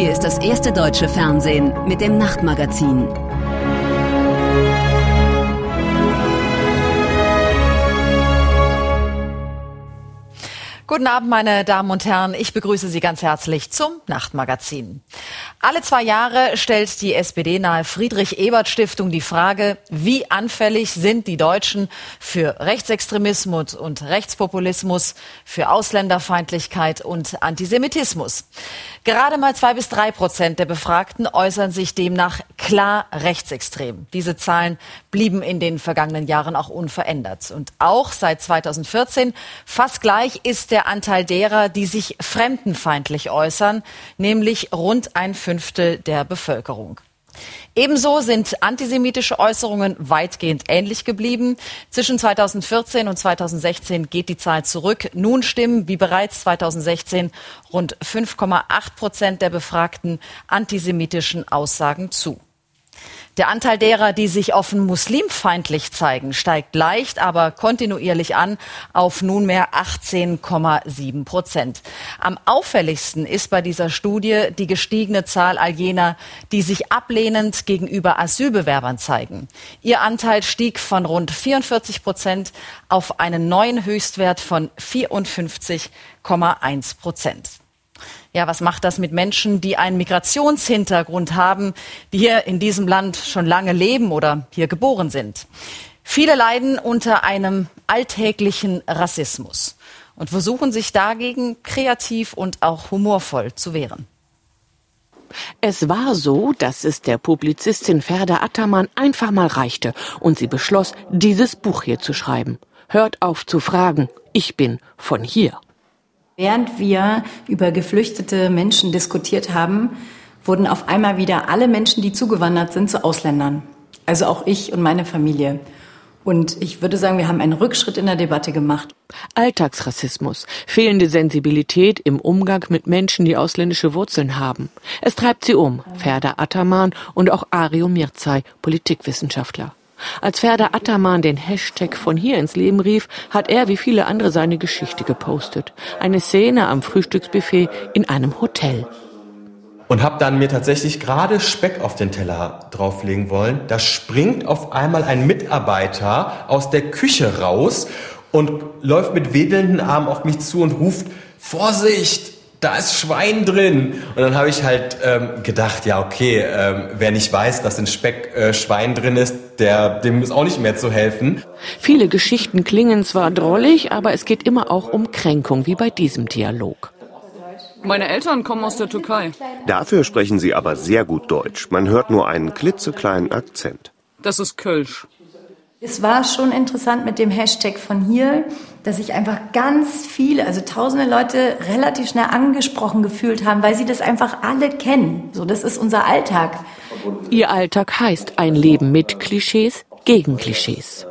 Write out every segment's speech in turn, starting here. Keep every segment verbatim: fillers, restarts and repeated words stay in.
Hier ist das erste deutsche Fernsehen mit dem Nachtmagazin. Guten Abend, meine Damen und Herren. Ich begrüße Sie ganz herzlich zum Nachtmagazin. Alle zwei Jahre stellt die S P D-nahe Friedrich-Ebert-Stiftung die Frage, wie anfällig sind die Deutschen für Rechtsextremismus und Rechtspopulismus, für Ausländerfeindlichkeit und Antisemitismus. Gerade mal zwei bis drei Prozent der Befragten äußern sich demnach klar rechtsextrem. Diese Zahlen blieben in den vergangenen Jahren auch unverändert. Und auch seit zweitausendvierzehn fast gleich ist der Anteil derer, die sich fremdenfeindlich äußern, nämlich rund ein Fünftel der Bevölkerung. Ebenso sind antisemitische Äußerungen weitgehend ähnlich geblieben. Zwischen zweitausendvierzehn und zweitausendsechzehn geht die Zahl zurück. Nun stimmen, wie bereits zweitausendsechzehn, rund fünf Komma acht Prozent der Befragten antisemitischen Aussagen zu. Der Anteil derer, die sich offen muslimfeindlich zeigen, steigt leicht, aber kontinuierlich an auf nunmehr achtzehn Komma sieben Prozent. Am auffälligsten ist bei dieser Studie die gestiegene Zahl all jener, die sich ablehnend gegenüber Asylbewerbern zeigen. Ihr Anteil stieg von rund vierundvierzig Prozent auf einen neuen Höchstwert von vierundfünfzig Komma eins Prozent. Ja, was macht das mit Menschen, die einen Migrationshintergrund haben, die hier in diesem Land schon lange leben oder hier geboren sind? Viele leiden unter einem alltäglichen Rassismus und versuchen sich dagegen kreativ und auch humorvoll zu wehren. Es war so, dass es der Publizistin Ferda Ataman einfach mal reichte und sie beschloss, dieses Buch hier zu schreiben. Hört auf zu fragen, ich bin von hier. Während wir über geflüchtete Menschen diskutiert haben, wurden auf einmal wieder alle Menschen, die zugewandert sind, zu Ausländern. Also auch ich und meine Familie. Und ich würde sagen, wir haben einen Rückschritt in der Debatte gemacht. Alltagsrassismus, fehlende Sensibilität im Umgang mit Menschen, die ausländische Wurzeln haben. Es treibt sie um, Ferda Ataman und auch Ario Mirzai, Politikwissenschaftler. Als Ferda Ataman den Hashtag von hier ins Leben rief, hat er wie viele andere seine Geschichte gepostet. Eine Szene am Frühstücksbuffet in einem Hotel. Und habe dann mir tatsächlich gerade Speck auf den Teller drauflegen wollen. Da springt auf einmal ein Mitarbeiter aus der Küche raus und läuft mit wedelnden Armen auf mich zu und ruft, Vorsicht! Da ist Schwein drin. Und dann habe ich halt ähm, gedacht, ja okay, ähm, wer nicht weiß, dass in Speck äh, Schwein drin ist, der, dem ist auch nicht mehr zu helfen. Viele Geschichten klingen zwar drollig, aber es geht immer auch um Kränkung, wie bei diesem Dialog. Meine Eltern kommen aus der Türkei. Dafür sprechen sie aber sehr gut Deutsch. Man hört nur einen klitzekleinen Akzent. Das ist Kölsch. Es war schon interessant mit dem Hashtag von hier, dass sich einfach ganz viele, also tausende Leute relativ schnell angesprochen gefühlt haben, weil sie das einfach alle kennen. So, das ist unser Alltag. Ihr Alltag heißt ein Leben mit Klischees, gegen Klischees.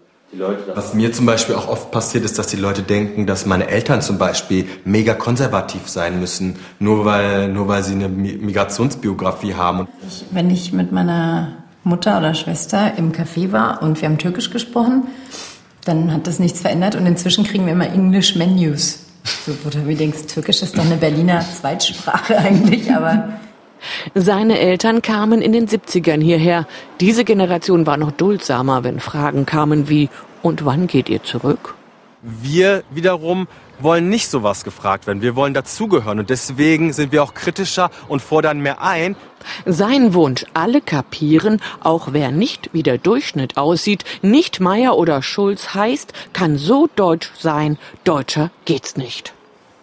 Was mir zum Beispiel auch oft passiert, ist, dass die Leute denken, dass meine Eltern zum Beispiel mega konservativ sein müssen, nur weil, nur weil sie eine Migrationsbiografie haben. Ich, wenn ich mit meiner Mutter oder Schwester im Café war und wir haben Türkisch gesprochen, dann hat das nichts verändert und inzwischen kriegen wir immer English Menus. So, wo du mir denkst, Türkisch ist doch eine Berliner Zweitsprache eigentlich, aber... Seine Eltern kamen in den siebzigern hierher. Diese Generation war noch duldsamer, wenn Fragen kamen wie, und wann geht ihr zurück? Wir wiederum wollen nicht sowas gefragt werden. Wir wollen dazugehören und deswegen sind wir auch kritischer und fordern mehr ein. Sein Wunsch, alle kapieren, auch wer nicht wie der Durchschnitt aussieht, nicht Meier oder Schulz heißt, kann so deutsch sein, deutscher geht's nicht.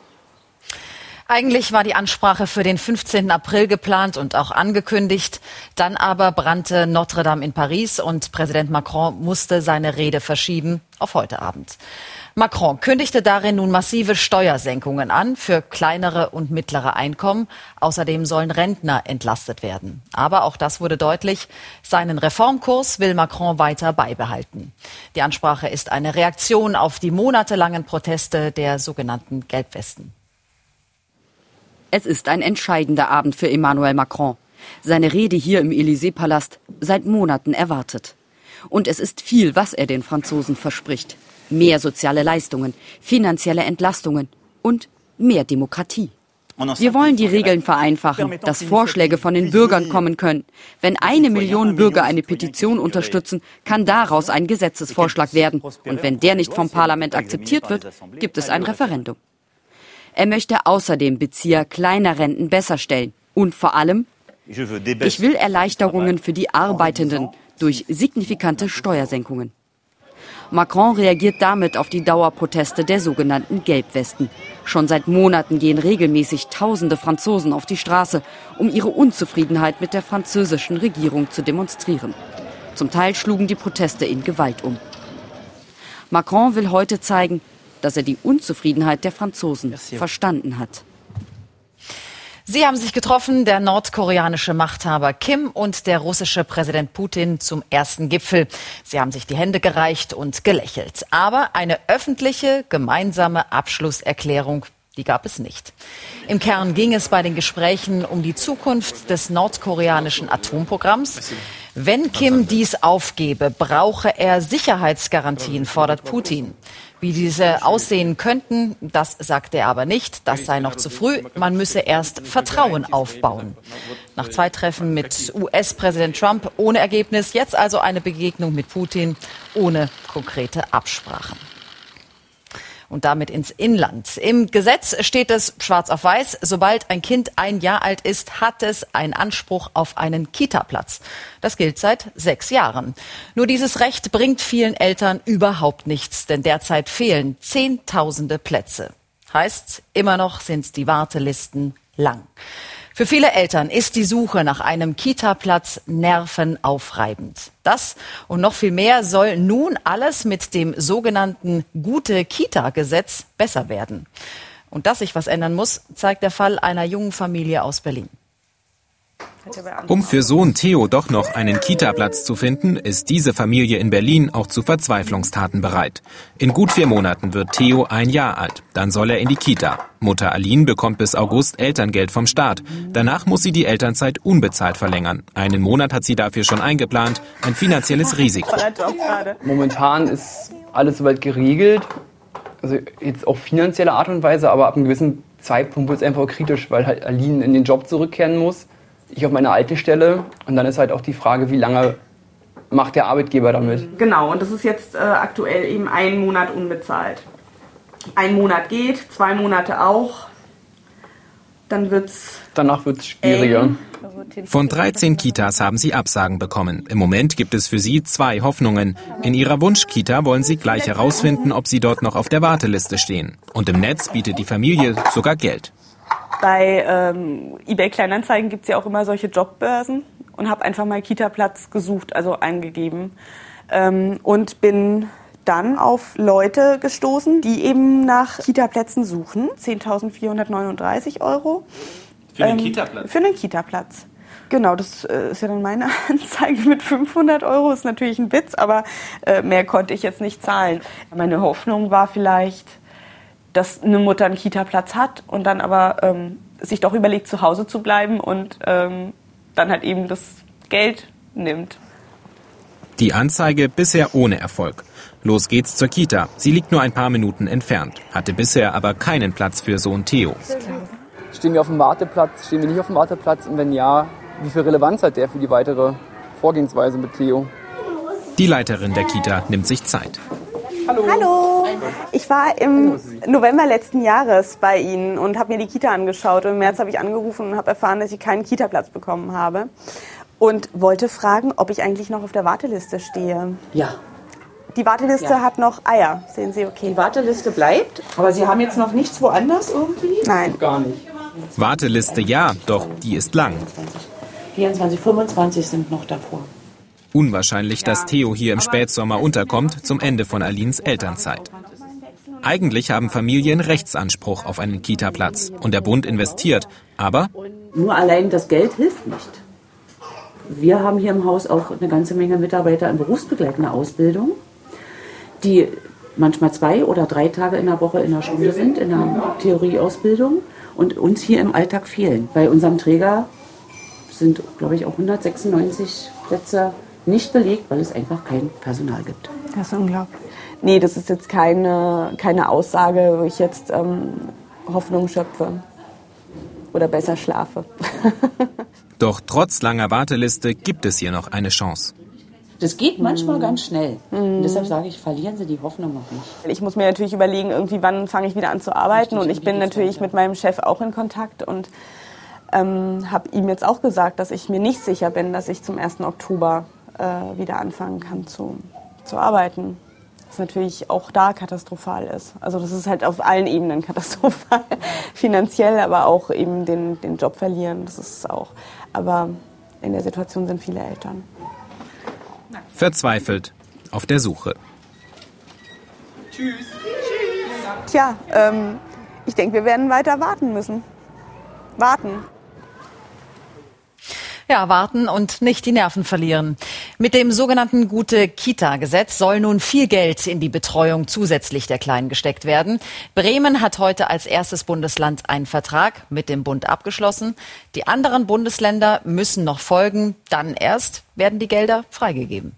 Eigentlich war die Ansprache für den fünfzehnten April geplant und auch angekündigt. Dann aber brannte Notre Dame in Paris und Präsident Macron musste seine Rede verschieben auf heute Abend. Macron kündigte darin nun massive Steuersenkungen an für kleinere und mittlere Einkommen. Außerdem sollen Rentner entlastet werden. Aber auch das wurde deutlich, seinen Reformkurs will Macron weiter beibehalten. Die Ansprache ist eine Reaktion auf die monatelangen Proteste der sogenannten Gelbwesten. Es ist ein entscheidender Abend für Emmanuel Macron. Seine Rede hier im Élysée-Palast seit Monaten erwartet. Und es ist viel, was er den Franzosen verspricht. Mehr soziale Leistungen, finanzielle Entlastungen und mehr Demokratie. Wir wollen die Regeln vereinfachen, dass Vorschläge von den Bürgern kommen können. Wenn eine Million Bürger eine Petition unterstützen, kann daraus ein Gesetzesvorschlag werden. Und wenn der nicht vom Parlament akzeptiert wird, gibt es ein Referendum. Er möchte außerdem Bezieher kleiner Renten besser stellen. Und vor allem, ich will Erleichterungen für die Arbeitenden durch signifikante Steuersenkungen. Macron reagiert damit auf die Dauerproteste der sogenannten Gelbwesten. Schon seit Monaten gehen regelmäßig tausende Franzosen auf die Straße, um ihre Unzufriedenheit mit der französischen Regierung zu demonstrieren. Zum Teil schlugen die Proteste in Gewalt um. Macron will heute zeigen, dass er die Unzufriedenheit der Franzosen verstanden hat. Sie haben sich getroffen, der nordkoreanische Machthaber Kim und der russische Präsident Putin zum ersten Gipfel. Sie haben sich die Hände gereicht und gelächelt. Aber eine öffentliche, gemeinsame Abschlusserklärung, die gab es nicht. Im Kern ging es bei den Gesprächen um die Zukunft des nordkoreanischen Atomprogramms. Wenn Kim dies aufgebe, brauche er Sicherheitsgarantien, fordert Putin. Wie diese aussehen könnten, das sagte er aber nicht. Das sei noch zu früh. Man müsse erst Vertrauen aufbauen. Nach zwei Treffen mit U S-Präsident Trump ohne Ergebnis, jetzt also eine Begegnung mit Putin ohne konkrete Absprachen. Und damit ins Inland. Im Gesetz steht es schwarz auf weiß, sobald ein Kind ein Jahr alt ist, hat es einen Anspruch auf einen Kita-Platz. Das gilt seit sechs Jahren. Nur dieses Recht bringt vielen Eltern überhaupt nichts, denn derzeit fehlen Zehntausende Plätze. Heißt, immer noch sind die Wartelisten lang. Für viele Eltern ist die Suche nach einem Kita-Platz nervenaufreibend. Das und noch viel mehr soll nun alles mit dem sogenannten Gute-Kita-Gesetz besser werden. Und dass sich was ändern muss, zeigt der Fall einer jungen Familie aus Berlin. Um für Sohn Theo doch noch einen Kita-Platz zu finden, ist diese Familie in Berlin auch zu Verzweiflungstaten bereit. In gut vier Monaten wird Theo ein Jahr alt. Dann soll er in die Kita. Mutter Aline bekommt bis August Elterngeld vom Staat. Danach muss sie die Elternzeit unbezahlt verlängern. Einen Monat hat sie dafür schon eingeplant. Ein finanzielles Risiko. Momentan ist alles soweit geregelt. Also jetzt auf finanzielle Art und Weise, aber ab einem gewissen Zeitpunkt wird es einfach kritisch, weil halt Aline in den Job zurückkehren muss. Ich auf meine alte Stelle und dann ist halt auch die Frage, wie lange macht der Arbeitgeber damit? Genau, und das ist jetzt äh, aktuell eben ein Monat unbezahlt. Ein Monat geht, zwei Monate auch, dann wird's Danach wird's schwieriger. eng. Von dreizehn Kitas haben sie Absagen bekommen. Im Moment gibt es für sie zwei Hoffnungen. In ihrer Wunschkita wollen sie gleich herausfinden, ob sie dort noch auf der Warteliste stehen. Und im Netz bietet die Familie sogar Geld. Bei ähm, eBay Kleinanzeigen gibt es ja auch immer solche Jobbörsen und habe einfach mal Kita-Platz gesucht, also eingegeben. Ähm, und bin dann auf Leute gestoßen, die eben nach Kita-Plätzen suchen. zehntausendvierhundertneununddreißig Euro. Für einen ähm, Kita-Platz? Für einen Kita-Platz. Genau, das äh, ist ja dann meine Anzeige mit fünfhundert Euro. Ist natürlich ein Witz, aber äh, mehr konnte ich jetzt nicht zahlen. Meine Hoffnung war vielleicht, dass eine Mutter einen Kita-Platz hat und dann aber ähm, sich doch überlegt, zu Hause zu bleiben und ähm, dann halt eben das Geld nimmt. Die Anzeige bisher ohne Erfolg. Los geht's zur Kita. Sie liegt nur ein paar Minuten entfernt, hatte bisher aber keinen Platz für Sohn Theo. Stehen wir auf dem Warteplatz, stehen wir nicht auf dem Warteplatz und wenn ja, wie viel Relevanz hat der für die weitere Vorgehensweise mit Theo? Die Leiterin der Kita nimmt sich Zeit. Hallo. Hallo. Ich war im November letzten Jahres bei Ihnen und habe mir die Kita angeschaut. Und im März habe ich angerufen und habe erfahren, dass ich keinen Kita-Platz bekommen habe. Und wollte fragen, ob ich eigentlich noch auf der Warteliste stehe. Ja. Die Warteliste ja. hat noch Eier, sehen Sie, okay. Die Warteliste bleibt, aber Sie haben jetzt noch nichts woanders irgendwie? Nein. Gar nicht. Warteliste ja, doch die ist lang. vierundzwanzig, fünfundzwanzig sind noch davor. Unwahrscheinlich, dass Theo hier im Spätsommer unterkommt, zum Ende von Alins Elternzeit. Eigentlich haben Familien Rechtsanspruch auf einen Kita-Platz und der Bund investiert, aber nur allein das Geld hilft nicht. Wir haben hier im Haus auch eine ganze Menge Mitarbeiter in berufsbegleitender Ausbildung, die manchmal zwei oder drei Tage in der Woche in der Schule sind, in der Theorieausbildung und uns hier im Alltag fehlen. Bei unserem Träger sind, glaube ich, auch hundertsechsundneunzig Plätze nicht belegt, weil es einfach kein Personal gibt. Das ist unglaublich. Nee, das ist jetzt keine, keine Aussage, wo ich jetzt ähm, Hoffnung schöpfe. oder besser schlafe. Doch trotz langer Warteliste gibt es hier noch eine Chance. Das geht manchmal Mhm. ganz schnell. Mhm. Und deshalb sage ich, verlieren Sie die Hoffnung noch nicht. Ich muss mir natürlich überlegen, irgendwie wann fange ich wieder an zu arbeiten. Und ich bin natürlich mit meinem Chef auch in Kontakt und ähm, habe ihm jetzt auch gesagt, dass ich mir nicht sicher bin, dass ich zum ersten Oktober äh, wieder anfangen kann zu, zu arbeiten. Was natürlich auch da katastrophal ist. Also das ist halt auf allen Ebenen katastrophal. Finanziell, aber auch eben den, den Job verlieren. Das ist auch. Aber in der Situation sind viele Eltern. Verzweifelt, auf der Suche. Tschüss. Tja, ähm, ich denke, wir werden weiter warten müssen. Warten. Ja, warten und nicht die Nerven verlieren. Mit dem sogenannten Gute-Kita-Gesetz soll nun viel Geld in die Betreuung zusätzlich der Kleinen gesteckt werden. Bremen hat heute als erstes Bundesland einen Vertrag mit dem Bund abgeschlossen. Die anderen Bundesländer müssen noch folgen. Dann erst werden die Gelder freigegeben.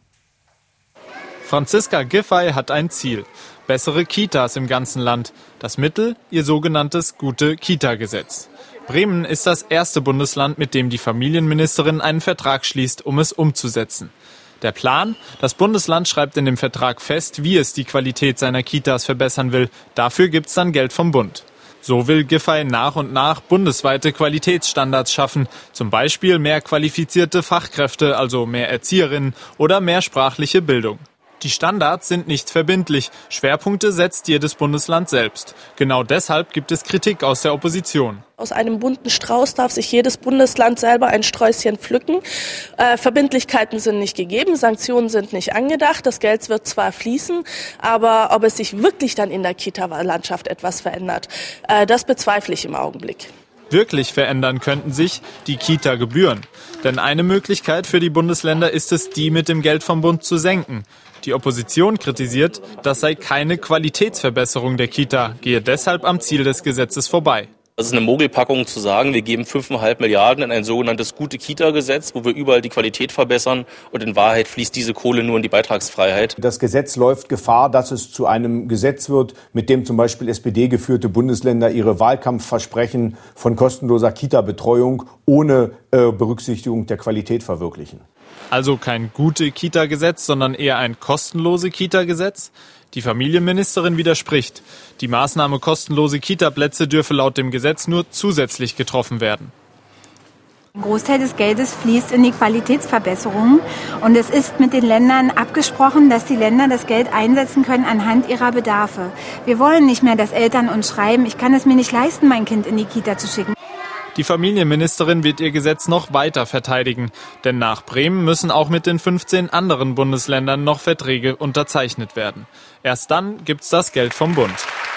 Franziska Giffey hat ein Ziel. Bessere Kitas im ganzen Land. Das Mittel, ihr sogenanntes Gute-Kita-Gesetz. Bremen ist das erste Bundesland, mit dem die Familienministerin einen Vertrag schließt, um es umzusetzen. Der Plan? Das Bundesland schreibt in dem Vertrag fest, wie es die Qualität seiner Kitas verbessern will. Dafür gibt's dann Geld vom Bund. So will Giffey nach und nach bundesweite Qualitätsstandards schaffen. Zum Beispiel mehr qualifizierte Fachkräfte, also mehr Erzieherinnen oder mehrsprachliche Bildung. Die Standards sind nicht verbindlich. Schwerpunkte setzt jedes Bundesland selbst. Genau deshalb gibt es Kritik aus der Opposition. Aus einem bunten Strauß darf sich jedes Bundesland selber ein Sträußchen pflücken. Äh, Verbindlichkeiten sind nicht gegeben, Sanktionen sind nicht angedacht. Das Geld wird zwar fließen, aber ob es sich wirklich dann in der Kita-Landschaft etwas verändert, äh, das bezweifle ich im Augenblick. Wirklich verändern könnten sich die Kita-Gebühren. Denn eine Möglichkeit für die Bundesländer ist es, die mit dem Geld vom Bund zu senken. Die Opposition kritisiert, das sei keine Qualitätsverbesserung der Kita, gehe deshalb am Ziel des Gesetzes vorbei. Das ist eine Mogelpackung zu sagen, wir geben fünf Komma fünf Milliarden in ein sogenanntes Gute-Kita-Gesetz, wo wir überall die Qualität verbessern. Und in Wahrheit fließt diese Kohle nur in die Beitragsfreiheit. Das Gesetz läuft Gefahr, dass es zu einem Gesetz wird, mit dem zum Beispiel S P D-geführte Bundesländer ihre Wahlkampfversprechen von kostenloser Kita-Betreuung ohne äh, Berücksichtigung der Qualität verwirklichen. Also kein Gute-Kita-Gesetz, sondern eher ein kostenlose Kita-Gesetz? Die Familienministerin widerspricht. Die Maßnahme kostenlose Kita-Plätze dürfe laut dem Gesetz nur zusätzlich getroffen werden. Ein Großteil des Geldes fließt in die Qualitätsverbesserung. Und es ist mit den Ländern abgesprochen, dass die Länder das Geld einsetzen können anhand ihrer Bedarfe. Wir wollen nicht mehr, dass Eltern uns schreiben, ich kann es mir nicht leisten, mein Kind in die Kita zu schicken. Die Familienministerin wird ihr Gesetz noch weiter verteidigen. Denn nach Bremen müssen auch mit den fünfzehn anderen Bundesländern noch Verträge unterzeichnet werden. Erst dann gibt's das Geld vom Bund.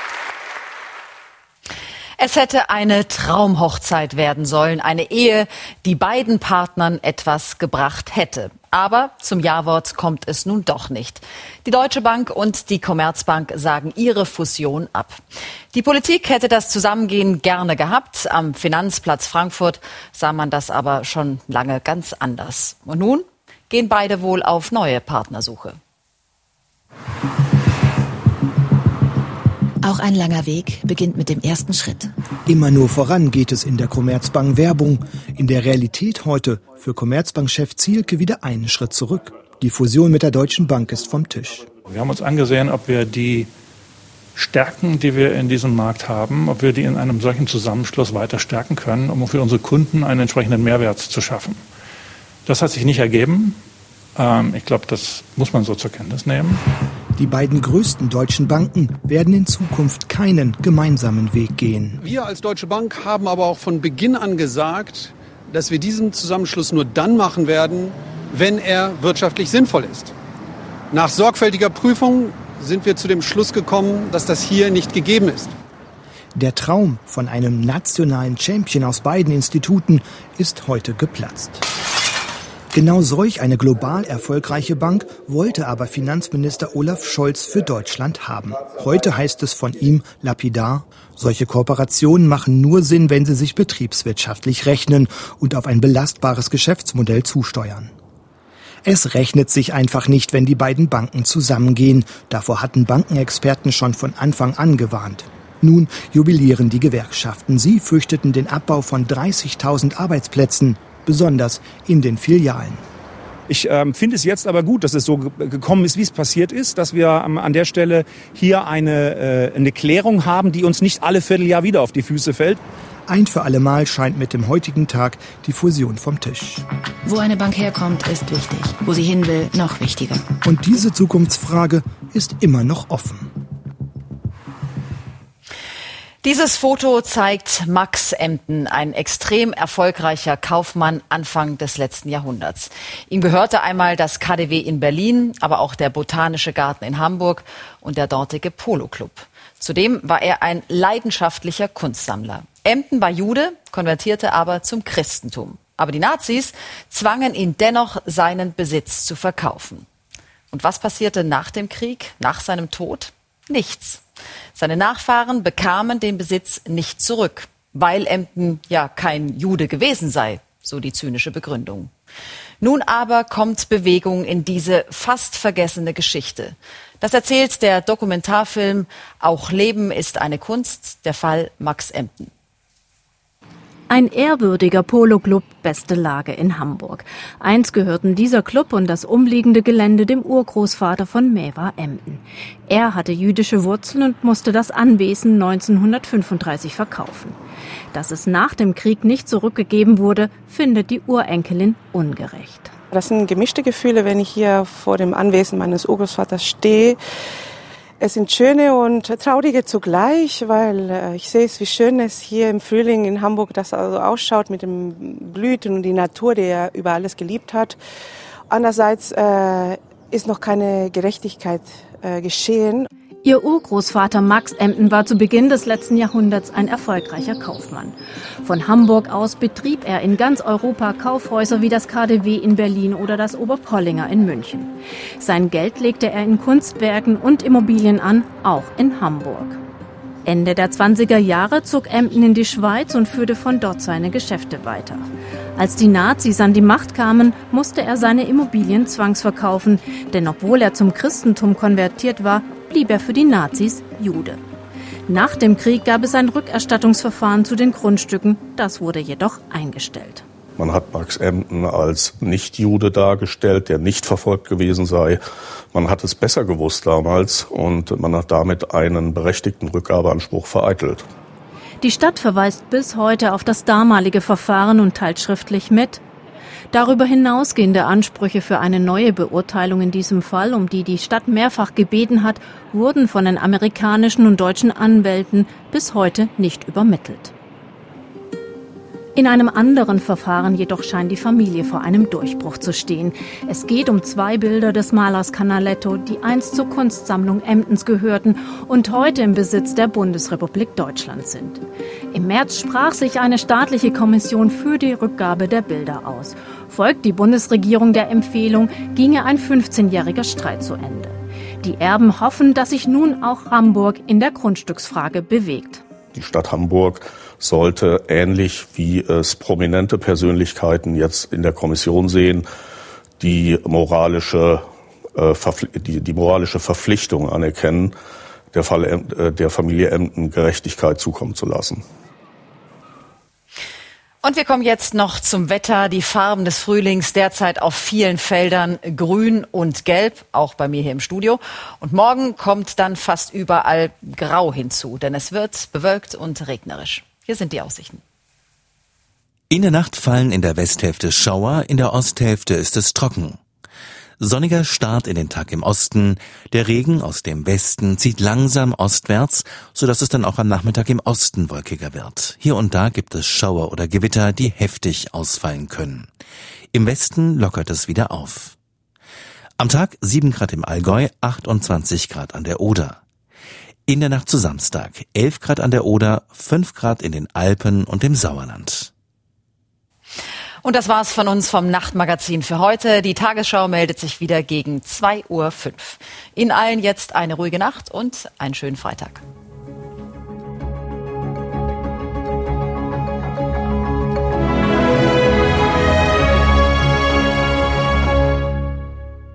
Es hätte eine Traumhochzeit werden sollen, eine Ehe, die beiden Partnern etwas gebracht hätte. Aber zum Ja-Wort kommt es nun doch nicht. Die Deutsche Bank und die Commerzbank sagen ihre Fusion ab. Die Politik hätte das Zusammengehen gerne gehabt. Am Finanzplatz Frankfurt sah man das aber schon lange ganz anders. Und nun gehen beide wohl auf neue Partnersuche. Auch ein langer Weg beginnt mit dem ersten Schritt. Immer nur voran geht es in der Commerzbank Werbung. In der Realität heute für Commerzbank-Chef Zielke wieder einen Schritt zurück. Die Fusion mit der Deutschen Bank ist vom Tisch. Wir haben uns angesehen, ob wir die Stärken, die wir in diesem Markt haben, ob wir die in einem solchen Zusammenschluss weiter stärken können, um für unsere Kunden einen entsprechenden Mehrwert zu schaffen. Das hat sich nicht ergeben. Ich glaube, das muss man so zur Kenntnis nehmen. Die beiden größten deutschen Banken werden in Zukunft keinen gemeinsamen Weg gehen. Wir als Deutsche Bank haben aber auch von Beginn an gesagt, dass wir diesen Zusammenschluss nur dann machen werden, wenn er wirtschaftlich sinnvoll ist. Nach sorgfältiger Prüfung sind wir zu dem Schluss gekommen, dass das hier nicht gegeben ist. Der Traum von einem nationalen Champion aus beiden Instituten ist heute geplatzt. Genau solch eine global erfolgreiche Bank wollte aber Finanzminister Olaf Scholz für Deutschland haben. Heute heißt es von ihm lapidar: Solche Kooperationen machen nur Sinn, wenn sie sich betriebswirtschaftlich rechnen und auf ein belastbares Geschäftsmodell zusteuern. Es rechnet sich einfach nicht, wenn die beiden Banken zusammengehen. Davor hatten Bankenexperten schon von Anfang an gewarnt. Nun jubilieren die Gewerkschaften. Sie fürchteten den Abbau von dreißigtausend Arbeitsplätzen, besonders in den Filialen. Ich ähm, finde es jetzt aber gut, dass es so ge- gekommen ist, wie es passiert ist, dass wir ähm, an der Stelle hier eine, äh, eine Klärung haben, die uns nicht alle Vierteljahr wieder auf die Füße fällt. Ein für alle Mal scheint mit dem heutigen Tag die Fusion vom Tisch. Wo eine Bank herkommt, ist wichtig. Wo sie hin will, noch wichtiger. Und diese Zukunftsfrage ist immer noch offen. Dieses Foto zeigt Max Emden, ein extrem erfolgreicher Kaufmann Anfang des letzten Jahrhunderts. Ihm gehörte einmal das K D W in Berlin, aber auch der Botanische Garten in Hamburg und der dortige Polo-Club. Zudem war er ein leidenschaftlicher Kunstsammler. Emden war Jude, konvertierte aber zum Christentum. Aber die Nazis zwangen ihn dennoch, seinen Besitz zu verkaufen. Und was passierte nach dem Krieg, nach seinem Tod? Nichts. Seine Nachfahren bekamen den Besitz nicht zurück, weil Emden ja kein Jude gewesen sei, so die zynische Begründung. Nun aber kommt Bewegung in diese fast vergessene Geschichte. Das erzählt der Dokumentarfilm Auch Leben ist eine Kunst, der Fall Max Emden. Ein ehrwürdiger Polo-Club, beste Lage in Hamburg. Einst gehörten dieser Club und das umliegende Gelände dem Urgroßvater von Meva Emden. Er hatte jüdische Wurzeln und musste das Anwesen neunzehnhundertfünfunddreißig verkaufen. Dass es nach dem Krieg nicht zurückgegeben wurde, findet die Urenkelin ungerecht. Das sind gemischte Gefühle, wenn ich hier vor dem Anwesen meines Urgroßvaters stehe. Es sind schöne und traurige zugleich, weil äh, ich sehe es, wie schön es hier im Frühling in Hamburg das also ausschaut mit den Blüten und die Natur, die er über alles geliebt hat. Andererseits äh, ist noch keine Gerechtigkeit äh, geschehen. Ihr Urgroßvater Max Emden war zu Beginn des letzten Jahrhunderts ein erfolgreicher Kaufmann. Von Hamburg aus betrieb er in ganz Europa Kaufhäuser wie das K D W in Berlin oder das Oberpollinger in München. Sein Geld legte er in Kunstwerken und Immobilien an, auch in Hamburg. Ende der zwanziger Jahre zog Emden in die Schweiz und führte von dort seine Geschäfte weiter. Als die Nazis an die Macht kamen, musste er seine Immobilien zwangsverkaufen, denn obwohl er zum Christentum konvertiert war, blieb er für die Nazis Jude. Nach dem Krieg gab es ein Rückerstattungsverfahren zu den Grundstücken, das wurde jedoch eingestellt. Man hat Max Emden als Nicht-Jude dargestellt, der nicht verfolgt gewesen sei. Man hat es besser gewusst damals und man hat damit einen berechtigten Rückgabeanspruch vereitelt. Die Stadt verweist bis heute auf das damalige Verfahren und teilt schriftlich mit: Darüber hinausgehende Ansprüche für eine neue Beurteilung in diesem Fall, um die die Stadt mehrfach gebeten hat, wurden von den amerikanischen und deutschen Anwälten bis heute nicht übermittelt. In einem anderen Verfahren jedoch scheint die Familie vor einem Durchbruch zu stehen. Es geht um zwei Bilder des Malers Canaletto, die einst zur Kunstsammlung Emdens gehörten und heute im Besitz der Bundesrepublik Deutschland sind. Im März sprach sich eine staatliche Kommission für die Rückgabe der Bilder aus. Folgt die Bundesregierung der Empfehlung, ginge ein fünfzehnjähriger Streit zu Ende. Die Erben hoffen, dass sich nun auch Hamburg in der Grundstücksfrage bewegt. Die Stadt Hamburg sollte, ähnlich wie es prominente Persönlichkeiten jetzt in der Kommission sehen, die moralische, äh, die, die moralische Verpflichtung anerkennen, der, Fall, äh, der Familie Emden Gerechtigkeit zukommen zu lassen. Und wir kommen jetzt noch zum Wetter. Die Farben des Frühlings derzeit auf vielen Feldern grün und gelb, auch bei mir hier im Studio. Und morgen kommt dann fast überall Grau hinzu, denn es wird bewölkt und regnerisch. Hier sind die Aussichten. In der Nacht fallen in der Westhälfte Schauer, in der Osthälfte ist es trocken. Sonniger Start in den Tag im Osten, der Regen aus dem Westen zieht langsam ostwärts, sodass es dann auch am Nachmittag im Osten wolkiger wird. Hier und da gibt es Schauer oder Gewitter, die heftig ausfallen können. Im Westen lockert es wieder auf. Am Tag sieben Grad im Allgäu, achtundzwanzig Grad an der Oder. In der Nacht zu Samstag elf Grad an der Oder, fünf Grad in den Alpen und im Sauerland. Und das war's von uns vom Nachtmagazin für heute. Die Tagesschau meldet sich wieder gegen zwei Uhr fünf. Ihnen allen jetzt eine ruhige Nacht und einen schönen Freitag.